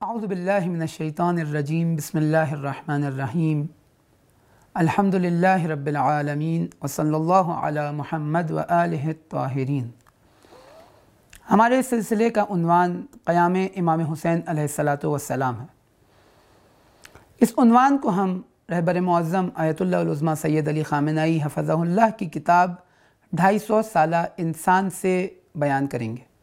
اعوذ باللہ من الشیطان الرجیم بسم اللہ الرحمن الرحیم الحمد للہ رب العالمین وصلی اللہ علی محمد وآلہ الطاہرین۔ ہمارے سلسلے کا عنوان قیام امام حسین علیہ الصلاۃ والسلام ہے۔ اس عنوان کو ہم رہبر معظم آیت اللہ العظمیٰ سید علی خامنہ ای حفظہ اللہ کی کتاب 250 سالہ انسان سے بیان کریں گے۔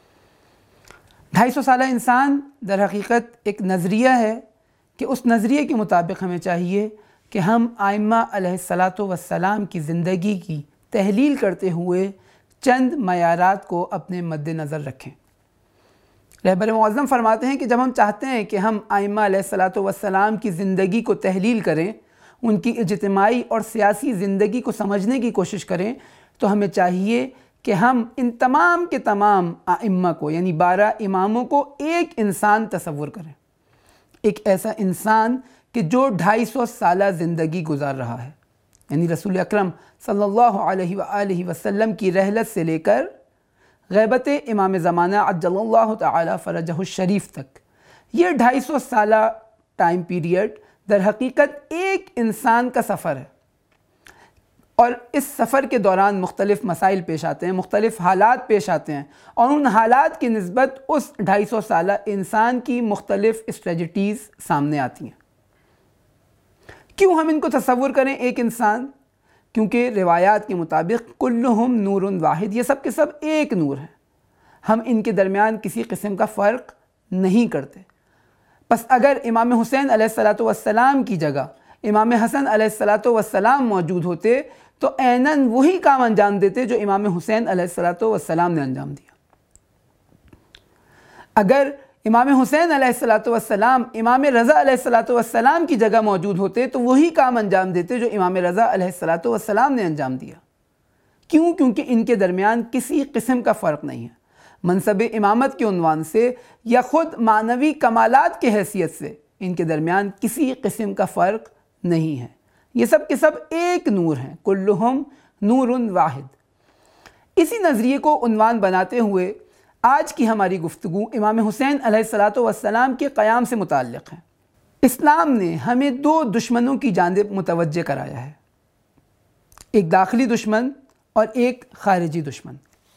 250 سالہ انسان در حقیقت ایک نظریہ ہے کہ اس نظریے کے مطابق ہمیں چاہیے کہ ہم ائمہ علیہ الصلاۃ والسلام کی زندگی کی تحلیل کرتے ہوئے چند معیارات کو اپنے مد نظر رکھیں۔ رہبر معظم فرماتے ہیں کہ جب ہم چاہتے ہیں کہ ہم ائمہ علیہ الصلاۃ والسلام کی زندگی کو تحلیل کریں، ان کی اجتماعی اور سیاسی زندگی کو سمجھنے کی کوشش کریں، تو ہمیں چاہیے کہ ہم ان تمام کے تمام ائمہ کو یعنی 12 اماموں کو ایک انسان تصور کریں، ایک ایسا انسان کہ جو 250 سالہ زندگی گزار رہا ہے، یعنی رسول اکرم صلی اللہ علیہ وآلہ وسلم کی رحلت سے لے کر غیبت امام زمانہ عجل اللہ تعالی فرجہ الشریف تک یہ 250 سالہ ٹائم پیریڈ در حقیقت ایک انسان کا سفر ہے، اور اس سفر کے دوران مختلف مسائل پیش آتے ہیں، مختلف حالات پیش آتے ہیں، اور ان حالات کی نسبت اس 250 سالہ انسان کی مختلف اسٹریٹجیز سامنے آتی ہیں۔ کیوں ہم ان کو تصور کریں ایک انسان؟ کیونکہ روایات کے مطابق کلہم نور واحد، یہ سب کے سب ایک نور ہیں، ہم ان کے درمیان کسی قسم کا فرق نہیں کرتے۔ پس اگر امام حسین علیہ الصلاۃ والسلام کی جگہ امام حسن علیہ الصلاۃ والسلام موجود ہوتے تو عیناً وہی کام انجام دیتے جو امام حسین علیہ الصلاۃ والسلام نے انجام دیا۔ اگر امام حسین علیہ الصلاۃ والسلام امام رضا علیہ الصلاۃ والسلام کی جگہ موجود ہوتے تو وہی کام انجام دیتے جو امام رضا علیہ الصلاۃ والسلام نے انجام دیا۔ کیوں؟ کیونکہ ان کے درمیان کسی قسم کا فرق نہیں ہے، منصب امامت کے عنوان سے یا خود معنوی کمالات کے حیثیت سے ان کے درمیان کسی قسم کا فرق نہیں ہے، یہ سب کے سب ایک نور ہیں، کلہم نور واحد۔ اسی نظریے کو عنوان بناتے ہوئے آج کی ہماری گفتگو امام حسین علیہ الصلاۃ والسلام کے قیام سے متعلق ہے۔ اسلام نے ہمیں 2 دشمنوں کی جانب متوجہ کرایا ہے، ایک داخلی دشمن اور ایک خارجی دشمن۔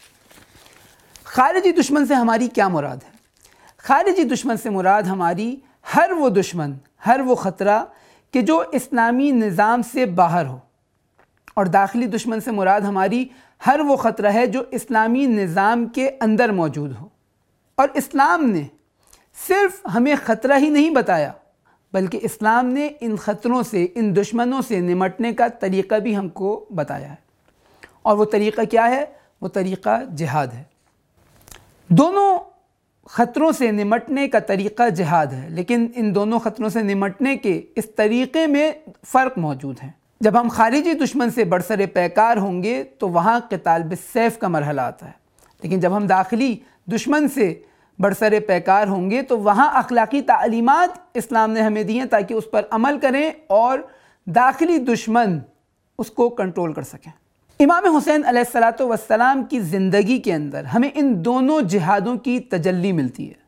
خارجی دشمن سے ہماری کیا مراد ہے؟ خارجی دشمن سے مراد ہماری ہر وہ دشمن، ہر وہ خطرہ کہ جو اسلامی نظام سے باہر ہو، اور داخلی دشمن سے مراد ہماری ہر وہ خطرہ ہے جو اسلامی نظام کے اندر موجود ہو۔ اور اسلام نے صرف ہمیں خطرہ ہی نہیں بتایا، بلکہ اسلام نے ان خطروں سے، ان دشمنوں سے نمٹنے کا طریقہ بھی ہم کو بتایا ہے۔ اور وہ طریقہ کیا ہے؟ وہ طریقہ جہاد ہے۔ دونوں خطروں سے نمٹنے کا طریقہ جہاد ہے، لیکن ان دونوں خطروں سے نمٹنے کے اس طریقے میں فرق موجود ہے۔ جب ہم خارجی دشمن سے برسر پیکار ہوں گے تو وہاں قتال بالسیف کا مرحلہ آتا ہے، لیکن جب ہم داخلی دشمن سے برسر پیکار ہوں گے تو وہاں اخلاقی تعلیمات اسلام نے ہمیں دی ہیں تاکہ اس پر عمل کریں اور داخلی دشمن اس کو کنٹرول کر سکیں۔ امام حسین علیہ الصلاۃ والسلام کی زندگی کے اندر ہمیں ان دونوں جہادوں کی تجلی ملتی ہے،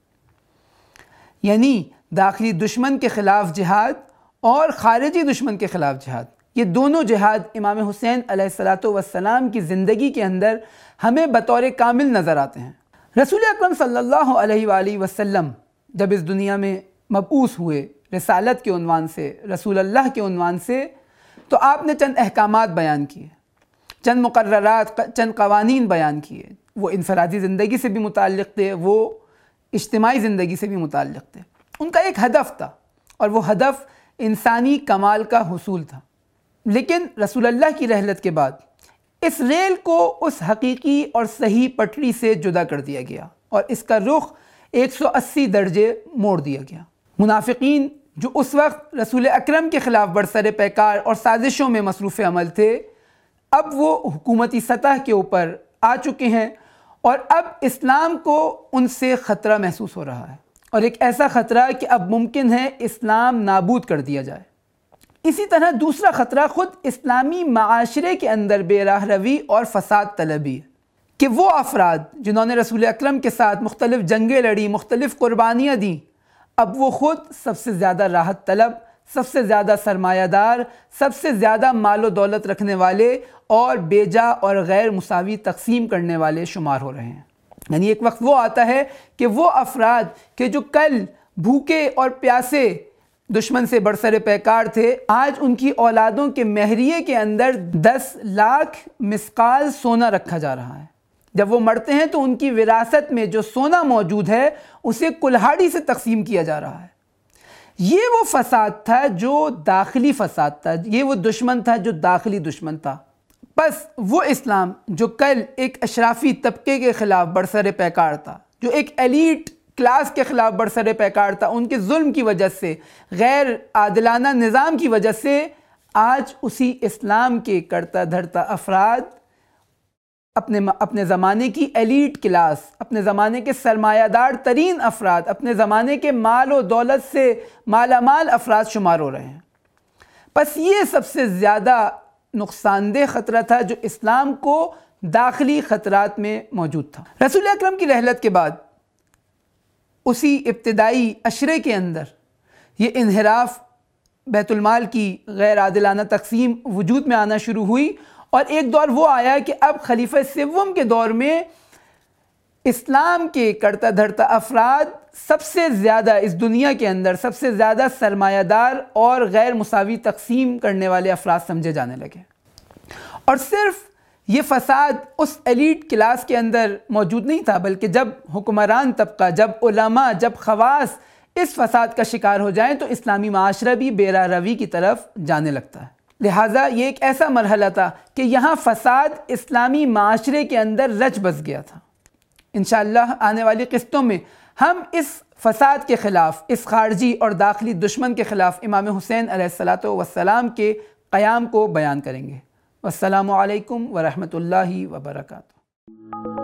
یعنی داخلی دشمن کے خلاف جہاد اور خارجی دشمن کے خلاف جہاد۔ یہ دونوں جہاد امام حسین علیہ الصلاۃ والسلام کی زندگی کے اندر ہمیں بطور کامل نظر آتے ہیں۔ رسول اکرم صلی اللہ علیہ وآلہ وسلم جب اس دنیا میں مبعوث ہوئے رسالت کے عنوان سے، رسول اللہ کے عنوان سے، تو آپ نے چند احکامات بیان کیے، چند مقررات، چند قوانین بیان کیے۔ وہ انفرادی زندگی سے بھی متعلق تھے، وہ اجتماعی زندگی سے بھی متعلق تھے۔ ان کا ایک ہدف تھا، اور وہ ہدف انسانی کمال کا حصول تھا۔ لیکن رسول اللہ کی رحلت کے بعد اس ریل کو اس حقیقی اور صحیح پٹری سے جدا کر دیا گیا، اور اس کا رخ 180 درجے موڑ دیا گیا۔ منافقین جو اس وقت رسول اکرم کے خلاف برسر پیکار اور سازشوں میں مصروف عمل تھے، اب وہ حکومتی سطح کے اوپر آ چکے ہیں، اور اب اسلام کو ان سے خطرہ محسوس ہو رہا ہے، اور ایک ایسا خطرہ کہ اب ممکن ہے اسلام نابود کر دیا جائے۔ اسی طرح دوسرا خطرہ خود اسلامی معاشرے کے اندر بے راہ روی اور فساد طلبی ہے، کہ وہ افراد جنہوں نے رسول اکرم کے ساتھ مختلف جنگیں لڑی، مختلف قربانیاں دیں، اب وہ خود سب سے زیادہ راحت طلب، سب سے زیادہ سرمایہ دار، سب سے زیادہ مال و دولت رکھنے والے اور بیجا اور غیر مساوی تقسیم کرنے والے شمار ہو رہے ہیں۔ یعنی ایک وقت وہ آتا ہے کہ وہ افراد کہ جو کل بھوکے اور پیاسے دشمن سے برسر پیکار تھے، آج ان کی اولادوں کے مہریے کے اندر 10 لاکھ مثقال سونا رکھا جا رہا ہے۔ جب وہ مرتے ہیں تو ان کی وراثت میں جو سونا موجود ہے اسے کلہاڑی سے تقسیم کیا جا رہا ہے۔ یہ وہ فساد تھا جو داخلی فساد تھا، یہ وہ دشمن تھا جو داخلی دشمن تھا۔ بس وہ اسلام جو کل ایک اشرافی طبقے کے خلاف برسر پیکار تھا، جو ایک ایلیٹ کلاس کے خلاف برسر پیکار تھا، ان کے ظلم کی وجہ سے، غیر عادلانہ نظام کی وجہ سے، آج اسی اسلام کے کرتا دھرتا افراد اپنے زمانے کی ایلیٹ کلاس، اپنے زمانے کے سرمایہ دار ترین افراد، اپنے زمانے کے مال و دولت سے مالا مال افراد شمار ہو رہے ہیں۔ بس یہ سب سے زیادہ نقصان دہ خطرہ تھا جو اسلام کو داخلی خطرات میں موجود تھا۔ رسول اکرم کی رحلت کے بعد اسی ابتدائی عشرے کے اندر یہ انحراف، بیت المال کی غیر عادلانہ تقسیم وجود میں آنا شروع ہوئی، اور ایک دور وہ آیا کہ اب خلیفہ سوم کے دور میں اسلام کے کرتا دھرتا افراد سب سے زیادہ اس دنیا کے اندر سب سے زیادہ سرمایہ دار اور غیر مساوی تقسیم کرنے والے افراد سمجھے جانے لگے۔ اور صرف یہ فساد اس ایلیٹ کلاس کے اندر موجود نہیں تھا، بلکہ جب حکمران طبقہ، جب علماء، جب خواص اس فساد کا شکار ہو جائیں تو اسلامی معاشرہ بھی بے راہ روی کی طرف جانے لگتا ہے۔ لہٰذا یہ ایک ایسا مرحلہ تھا کہ یہاں فساد اسلامی معاشرے کے اندر رچ بس گیا تھا۔ انشاءاللہ آنے والی قسطوں میں ہم اس فساد کے خلاف، اس خارجی اور داخلی دشمن کے خلاف امام حسین علیہ السلام کے قیام کو بیان کریں گے۔ والسلام علیکم ورحمۃ اللہ وبرکاتہ۔